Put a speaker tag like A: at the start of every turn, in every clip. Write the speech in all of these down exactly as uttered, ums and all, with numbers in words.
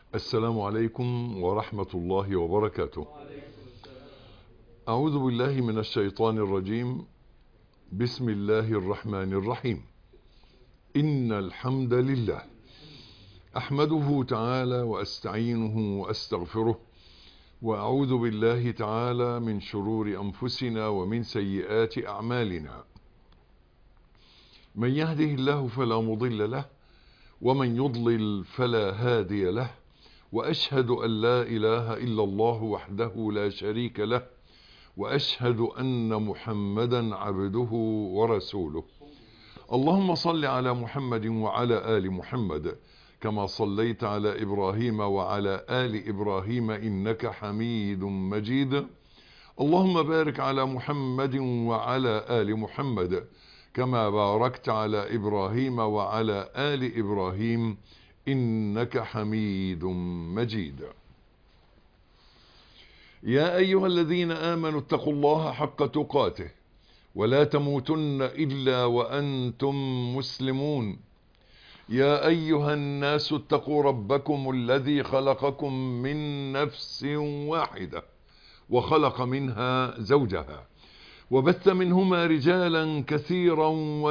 A: السلام عليكم ورحمة الله وبركاته. أعوذ بالله من الشيطان الرجيم. بسم الله الرحمن الرحيم. إن الحمد لله أحمده تعالى وأستعينه وأستغفره، وأعوذ بالله تعالى من شرور أنفسنا ومن سيئات أعمالنا. من يهده الله فلا مضل له، ومن يضلل فلا هادي له، وأشهد أن لا إله إلا الله وحده لا شريك له، وأشهد أن محمدا عبده ورسوله. اللهم صل على محمد وعلى آل محمد كما صليت على إبراهيم وعلى آل إبراهيم إنك حميد مجيد. اللهم بارك على محمد وعلى آل محمد كما باركت على إبراهيم وعلى آل إبراهيم إنك حميد مجيد. يا أيها الذين آمنوا اتقوا الله حق تقاته ولا تموتن إلا وأنتم مسلمون. يا أيها الناس اتقوا ربكم الذي خلقكم من نفس واحدة وخلق منها زوجها، وبث منهما رجالا كثيرا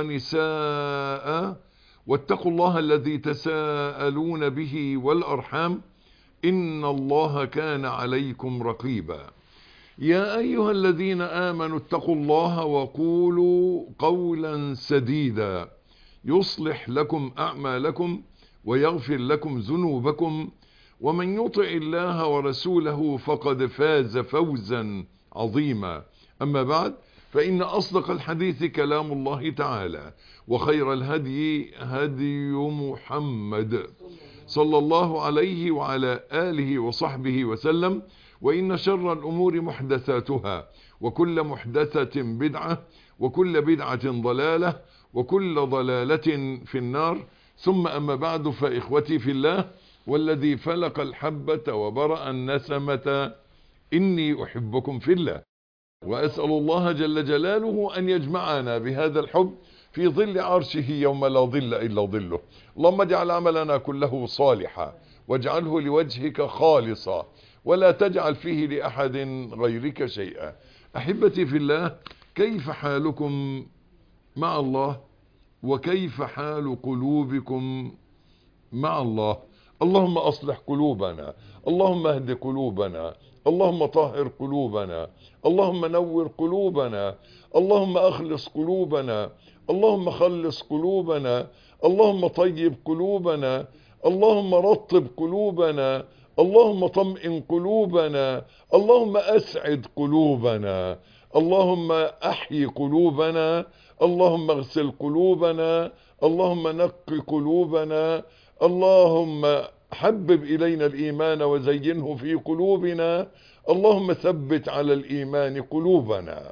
A: ونساء، واتقوا الله الذي تساءلون به والأرحام إن الله كان عليكم رقيبا. يا أيها الذين آمنوا اتقوا الله وقولوا قولا سديدا يصلح لكم أعمالكم ويغفر لكم ذنوبكم، ومن يطع الله ورسوله فقد فاز فوزا عظيما. أما بعد، فإن أصدق الحديث كلام الله تعالى، وخير الهدي هدي محمد صلى الله عليه وعلى آله وصحبه وسلم. وإن شر الأمور محدثاتها، وكل محدثة بدعة، وكل بدعة ضلالة، وكل ضلالة في النار. ثم أما بعد، فإخوتي في الله والذي فلق الحبة وبرأ النسمة، إني أحبكم في الله، وأسأل الله جل جلاله أن يجمعنا بهذا الحب في ظل عرشه يوم لا ظل إلا ظله. اللهم اجعل عملنا كله صالحا، واجعله لوجهك خالصا، ولا تجعل فيه لأحد غيرك شيئا. أحبتي في الله، كيف حالكم مع الله؟ وكيف حال قلوبكم مع الله؟ اللهم أصلح قلوبنا، اللهم اهد قلوبنا، اللهم طهر قلوبنا، اللهم نور قلوبنا، اللهم أخلص قلوبنا، اللهم خلص قلوبنا، اللهم طيب قلوبنا، اللهم رطب قلوبنا، اللهم طمئن قلوبنا، اللهم أسعد قلوبنا، اللهم أحيي قلوبنا، اللهم اغسل قلوبنا، اللهم نق قلوبنا، اللهم حبب إلينا الإيمان وزينه في قلوبنا، اللهم ثبت على الإيمان قلوبنا.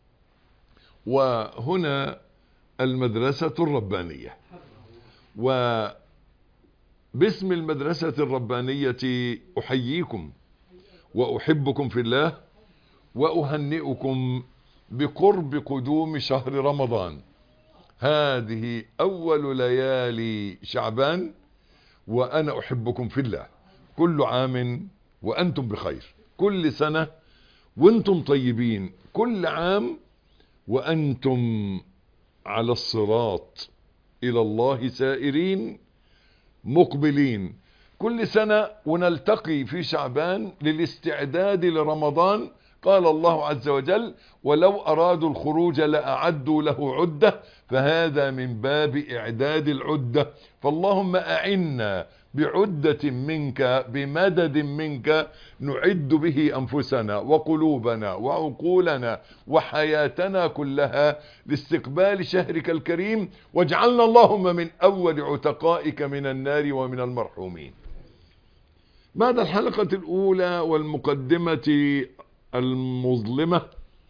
A: وهنا المدرسة الربانية، وباسم المدرسة الربانية أحييكم وأحبكم في الله، وأهنئكم بقرب قدوم شهر رمضان. هذه أول ليالي شعبان، وأنا أحبكم في الله. كل عام وأنتم بخير، كل سنة وأنتم طيبين، كل عام وأنتم على الصراط إلى الله سائرين مقبلين. كل سنة ونلتقي في شعبان للاستعداد لرمضان. قال الله عز وجل: ولو أرادوا الخروج لأعدوا له عدة، فهذا من باب إعداد العدة. فاللهم أعنا بعدة منك، بمدد منك، نعد به أنفسنا وقلوبنا وعقولنا وحياتنا كلها لاستقبال شهرك الكريم، واجعلنا اللهم من أول عتقائك من النار ومن المرحومين. بعد الحلقة الأولى والمقدمة المظلمة،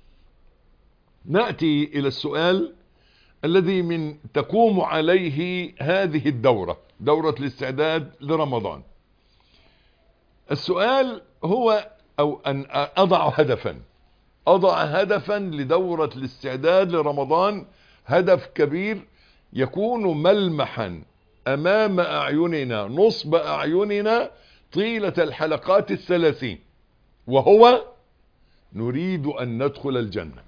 A: نأتي إلى السؤال الذي من تقوم عليه هذه الدورة، دورة الاستعداد لرمضان. السؤال هو أو أن أضع هدفا أضع هدفا لدورة الاستعداد لرمضان، هدف كبير يكون ملمحا أمام أعيننا، نصب أعيننا، طيلة الحلقات الثلاثين، وهو نريد أن ندخل الجنة.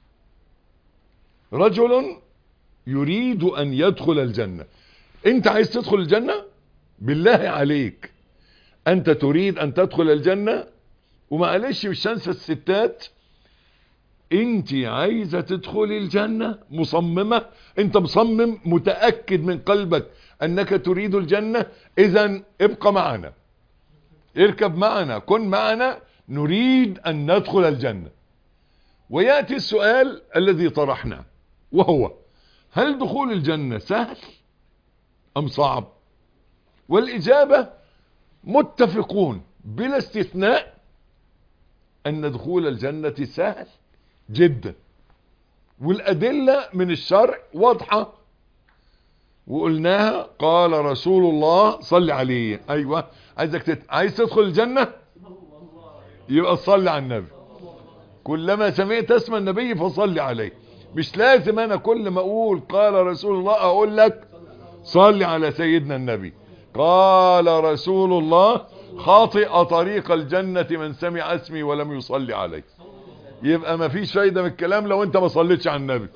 A: رجل يريد أن يدخل الجنة. أنت عايز تدخل الجنة؟ بالله عليك أنت تريد أن تدخل الجنة؟ ومعلش مش هنسى الستات، أنت عايزة تدخلي الجنة، مصممة، أنت مصمم متأكد من قلبك أنك تريد الجنة، إذن ابقى معنا، اركب معنا، كن معنا، نريد أن ندخل الجنة. ويأتي السؤال الذي طرحناه، وهو هل دخول الجنة سهل أم صعب؟ والإجابة متفقون بلا استثناء أن دخول الجنة سهل جدا، والأدلة من الشرع واضحة وقلناها. قال رسول الله صلى عليه، أيوة عايزك تت... عايز تدخل الجنة يبقى صلي على النبي، كلما سمعت اسم النبي فصلي عليه. مش لازم انا كل ما اقول قال رسول الله اقول لك صلي على سيدنا النبي. قال رسول الله خاطئ طريق الجنة من سمع اسمي ولم يصلي عليه. يبقى ما فيش فايدة من الكلام لو انت ما صليتش على النبي.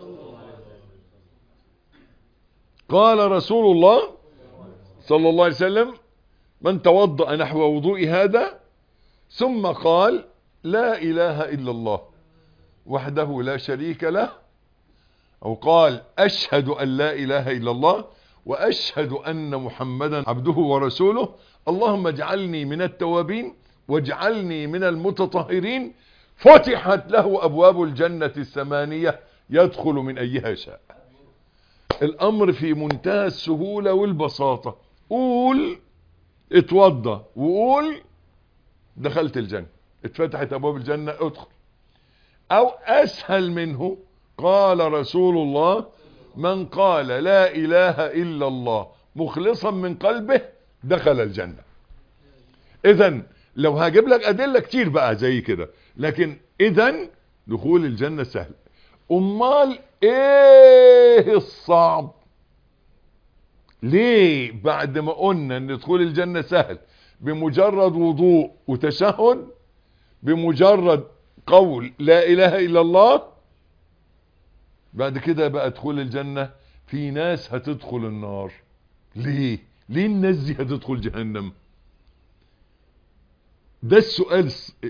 A: قال رسول الله صلى الله عليه وسلم من توضأ نحو وضوء هذا ثم قال لا اله الا الله وحده لا شريك له، او قال اشهد ان لا اله الا الله واشهد ان محمدا عبده ورسوله، اللهم اجعلني من التوابين واجعلني من المتطهرين، فتحت له ابواب الجنة الثمانية يدخل من ايها شاء. الامر في منتهى السهولة والبساطة. قول اتوضى وقول دخلت الجنة، اتفتحت ابواب الجنة ادخل. او اسهل منه قال رسول الله من قال لا اله الا الله مخلصا من قلبه دخل الجنة. اذن لو هجيب لك ادلة كتير بقى زي كده، لكن اذن دخول الجنة سهل. امال ايه الصعب؟ ليه بعد ما قلنا ان دخول الجنة سهل بمجرد وضوء وتشهد، بمجرد قول لا اله الا الله، بعد كده بقى دخول الجنة في ناس هتدخل النار؟ ليه ليه الناس دي هتدخل جهنم؟ ده السؤال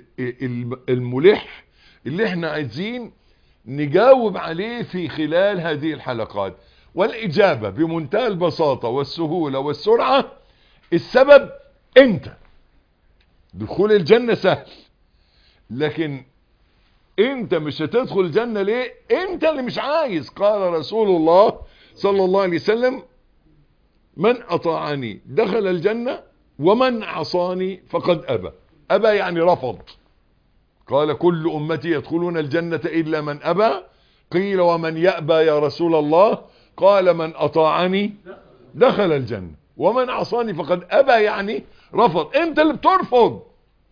A: الملح اللي احنا عايزين نجاوب عليه في خلال هذه الحلقات. والاجابة بمنتهى البساطة والسهولة والسرعة، السبب انت. دخول الجنة سهل، لكن انت مش هتدخل الجنة ليه؟ انت اللي مش عايز. قال رسول الله صلى الله عليه وسلم من اطاعني دخل الجنة ومن عصاني فقد ابى. ابى يعني رفض. قال كل امتي يدخلون الجنة الا من ابى. قيل ومن يأبى يا رسول الله؟ قال من اطاعني دخل الجنة ومن عصاني فقد ابى يعني رفض. انت اللي بترفض.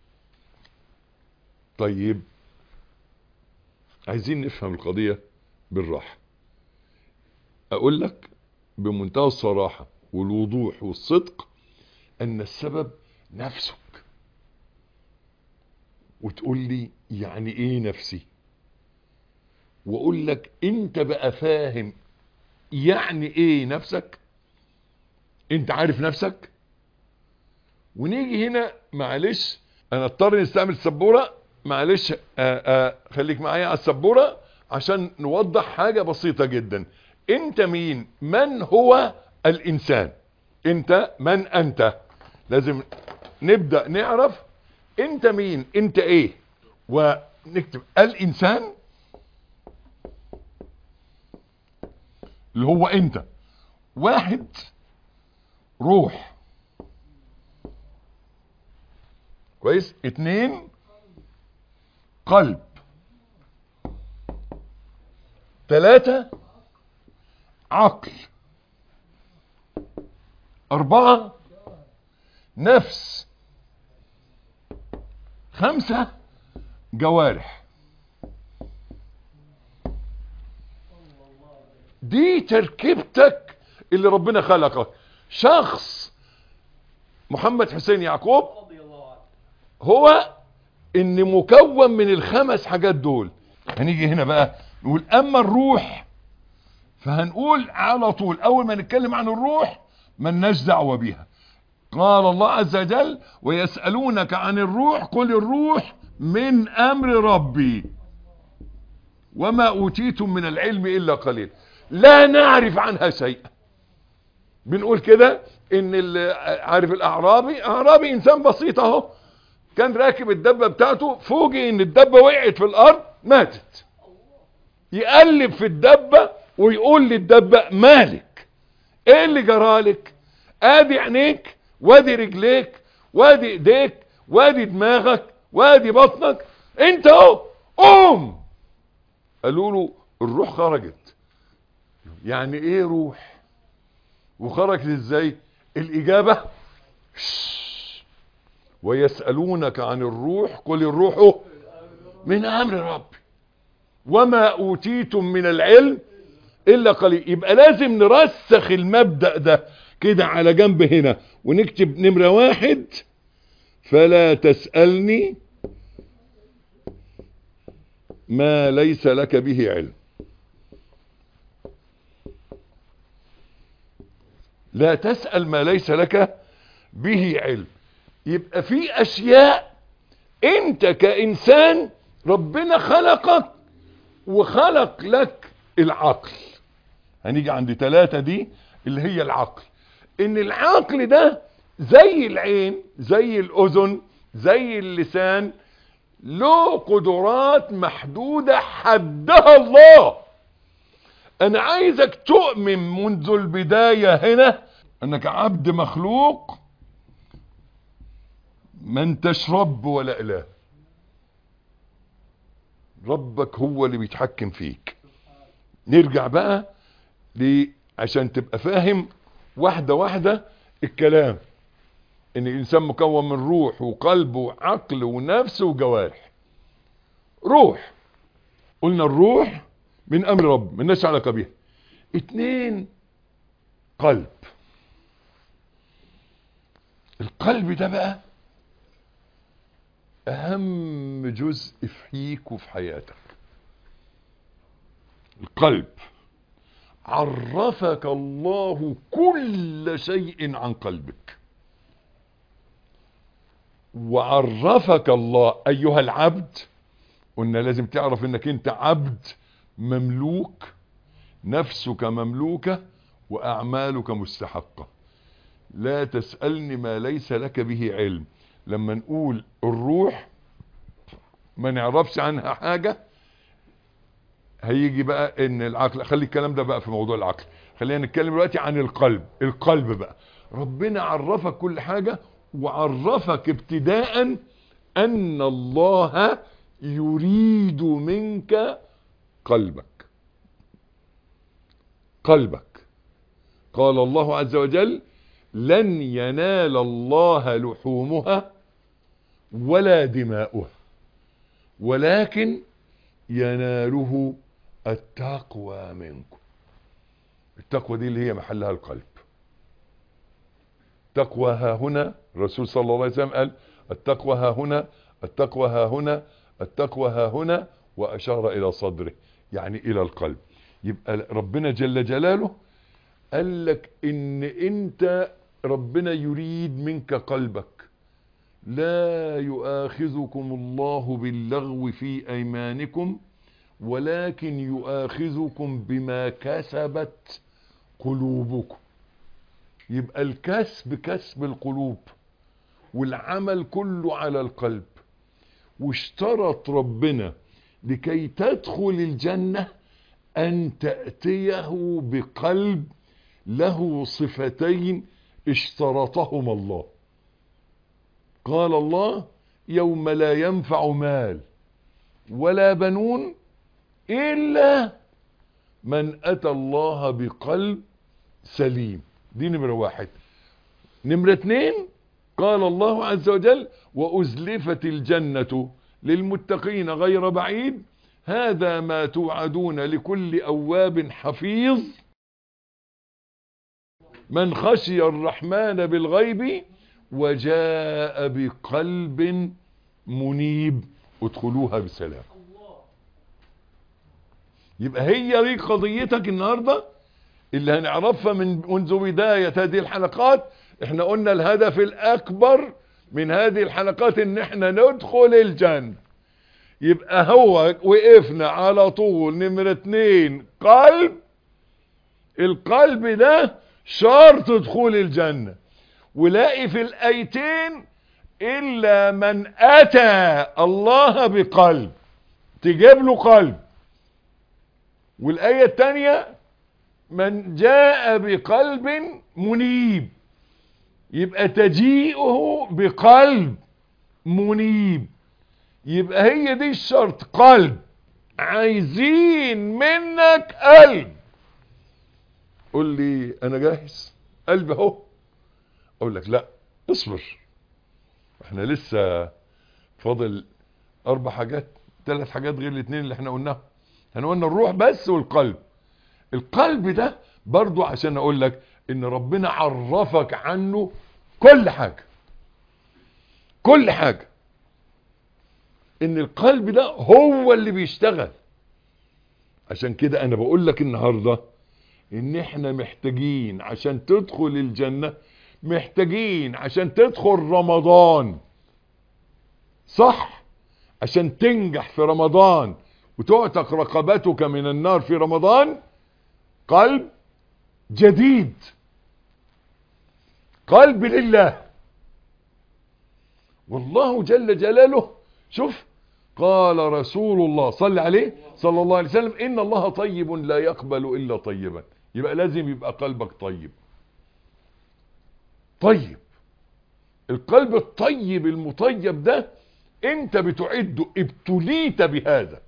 A: طيب عايزين نفهم القضية بالراحة. اقول لك بمنتهى الصراحة والوضوح والصدق ان السبب نفسك. وتقول لي يعني ايه نفسي؟ واقول لك انت بقى فاهم يعني ايه نفسك؟ انت عارف نفسك؟ ونيجي هنا معلش انا اضطر نستعمل السبورة، معلش آآ آآ خليك معايا على السبورة عشان نوضح حاجة بسيطة جدا. انت مين؟ من هو الانسان؟ انت من انت؟ لازم نبدأ نعرف انت مين، انت ايه، ونكتب الانسان اللي هو انت. واحد روح، كويس. اتنين قلب. تلاتة عقل. اربعة نفس. خمسة جوارح. دي تركيبتك اللي ربنا خلقك. شخص محمد حسين يعقوب هو ان مكون من الخمس حاجات دول. هنيجي هنا بقى نقول اما الروح، فهنقول على طول اول ما نتكلم عن الروح ملناش دعوه بيها. قال الله عز وجل ويسألونك عن الروح قل الروح من امر ربي وما اوتيتم من العلم الا قليل. لا نعرف عنها شيئا. بنقول كده ان عارف الاعرابي، اعرابي انسان بسيط اهو، كان راكب الدبه بتاعته، فوجئ ان الدبه وقعت في الارض ماتت. يقلب في الدبه ويقول للدبه مالك، ايه اللي جرالك؟ ادي عينيك وادي رجليك وادي ايديك وادي دماغك وادي بطنك، انت اهو قوم. قالوا له الروح خرجت. يعني ايه روح وخرجت ازاي؟ الاجابه ويسألونك عن الروح قل الروح من امر ربي وما اوتيتم من العلم الا قليل. يبقى لازم نرسخ المبدأ ده كده على جنب هنا ونكتب نمرة واحد: فلا تسألني ما ليس لك به علم. لا تسأل ما ليس لك به علم. يبقى في اشياء انت كإنسان ربنا خلقك وخلق لك العقل. هنيجي عند ثلاثة دي اللي هي العقل. ان العقل ده زي العين زي الاذن زي اللسان له قدرات محدودة حدها الله. انا عايزك تؤمن منذ البداية هنا انك عبد مخلوق، ما انتش رب ولا اله. ربك هو اللي بيتحكم فيك. نرجع بقى عشان تبقى فاهم واحدة واحدة الكلام. ان الانسان مكون من روح وقلب وعقل ونفس وجوارح. روح قلنا الروح من امر رب ملناش علاقة بيها. اتنين قلب. القلب ده بقى اهم جزء فيك وفي حياتك. القلب عرفك الله كل شيء عن قلبك، وعرفك الله ايها العبد. قلنا لازم تعرف انك انت عبد مملوك، نفسك مملوكة واعمالك مستحقة. لا تسألني ما ليس لك به علم. لما نقول الروح ما نعرفش عنها حاجة، هيجي بقى ان العقل. خلي الكلام ده بقى في موضوع العقل. خلينا نتكلم دلوقتي عن القلب. القلب بقى ربنا عرفك كل حاجة، وعرفك ابتداء ان الله يريد منك قلبك. قلبك قال الله عز وجل لن ينال الله لحومها ولا دماؤها ولكن يناله التقوى منكم. التقوى دي اللي هي محلها القلب. التقوى ها هنا. الرسول صلى الله عليه وسلم قال التقوى ها هنا، التقوى ها هنا، التقوى ها هنا، وأشار إلى صدره يعني إلى القلب. يبقى ربنا جل جلاله قال لك إن أنت ربنا يريد منك قلبك. لا يؤاخذكم الله باللغو في أيمانكم ولكن يؤاخذكم بما كسبت قلوبكم. يبقى الكسب كسب القلوب والعمل كله على القلب. واشترط ربنا لكي تدخل الجنة أن تأتيه بقلب له صفتين اشترطهما الله. قال الله يوم لا ينفع مال ولا بنون إلا من أتى الله بقلب سليم. دي نمرة واحد. نمرة اتنين قال الله عز وجل وأزلفت الجنة للمتقين غير بعيد هذا ما توعدون لكل أواب حفيظ من خشي الرحمن بالغيب وجاء بقلب منيب ادخلوها بسلام. يبقى هي دي قضيتك النهاردة اللي هنعرفها من منذ بداية هذه الحلقات. احنا قلنا الهدف الاكبر من هذه الحلقات ان احنا ندخل الجنة. يبقى هو وقفنا على طول نمرة اتنين قلب. القلب ده شرط دخول الجنة. ولاقي في الايتين الا من اتى الله بقلب، تجيب له قلب. والاية التانية من جاء بقلب منيب، يبقى تجيئه بقلب منيب. يبقى هي دي الشرط، قلب. عايزين منك قلب. قول لي انا جاهز، قلب اهو. اقول لك لا اصبر، احنا لسه فاضل اربع حاجات، ثلاث حاجات غير الاثنين اللي احنا قلناهم. احنا قلنا الروح بس والقلب. القلب ده برضو عشان اقول لك ان ربنا عرفك عنه كل حاجة، كل حاجة. ان القلب ده هو اللي بيشتغل. عشان كده انا بقول لك النهاردة ان احنا محتاجين عشان تدخل الجنة، محتاجين عشان تدخل رمضان صح، عشان تنجح في رمضان وتعتق رقبتك من النار في رمضان، قلب جديد، قلب لله. والله جل جلاله، شوف قال رسول الله صلى عليه صلى الله عليه وسلم ان الله طيب لا يقبل الا طيبا. يبقى لازم يبقى قلبك طيب. طيب القلب الطيب المطيب ده انت بتعده، ابتليت بهذا.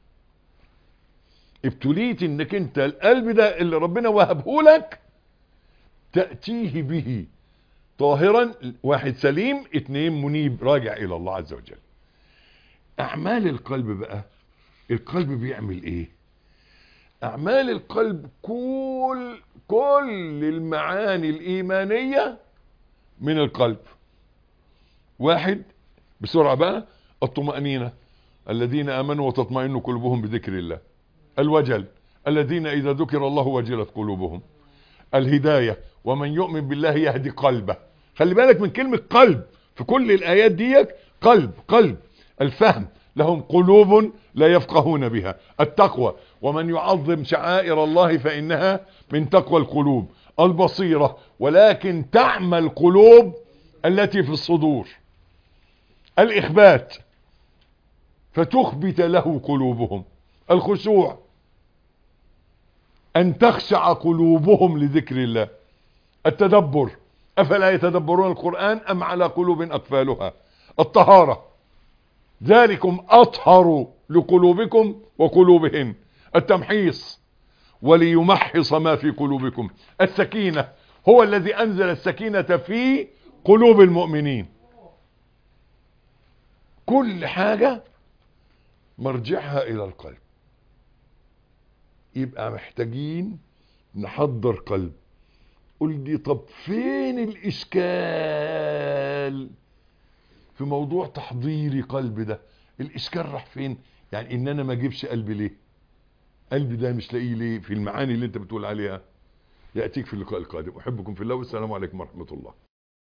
A: ابتليت انك انت القلب ده اللي ربنا وهبه لك تأتيه به طاهرا، واحد سليم، اتنين منيب راجع الى الله عز وجل. اعمال القلب بقى، القلب بيعمل ايه؟ اعمال القلب كل كل المعاني الايمانية من القلب. واحد بسرعة بقى، الطمأنينة، الذين امنوا وتطمئن قلوبهم بذكر الله. الوجل، الذين اذا ذكر الله وجلت قلوبهم. الهداية، ومن يؤمن بالله يهدي قلبه. خلي بالك من كلمة قلب في كل الايات ديك، قلب قلب. الفهم، لهم قلوب لا يفقهون بها. التقوى، ومن يعظم شعائر الله فإنها من تقوى القلوب. البصيرة، ولكن تعمى القلوب التي في الصدور. الإخبات، فتخبت له قلوبهم. الخشوع، أن تخشع قلوبهم لذكر الله. التدبر، أفلا يتدبرون القرآن أم على قلوب أقفالها. الطهارة، ذلكم أطهر لقلوبكم وقلوبهم. التمحيص، وليمحص ما في قلوبكم. السكينة، هو الذي أنزل السكينة في قلوب المؤمنين. كل حاجة مرجعها إلى القلب. يبقى محتاجين نحضر قلب. قل لي طب فين الإشكال في موضوع تحضيري قلب ده؟ الإشكال راح فين؟ يعني إن أنا ما أجيبش قلبي ليه؟ قلبي ده مش لاقيه ليه في المعاني اللي أنت بتقول عليها؟ يأتيك في اللقاء القادم. أحبكم في الله والسلام عليكم ورحمة الله.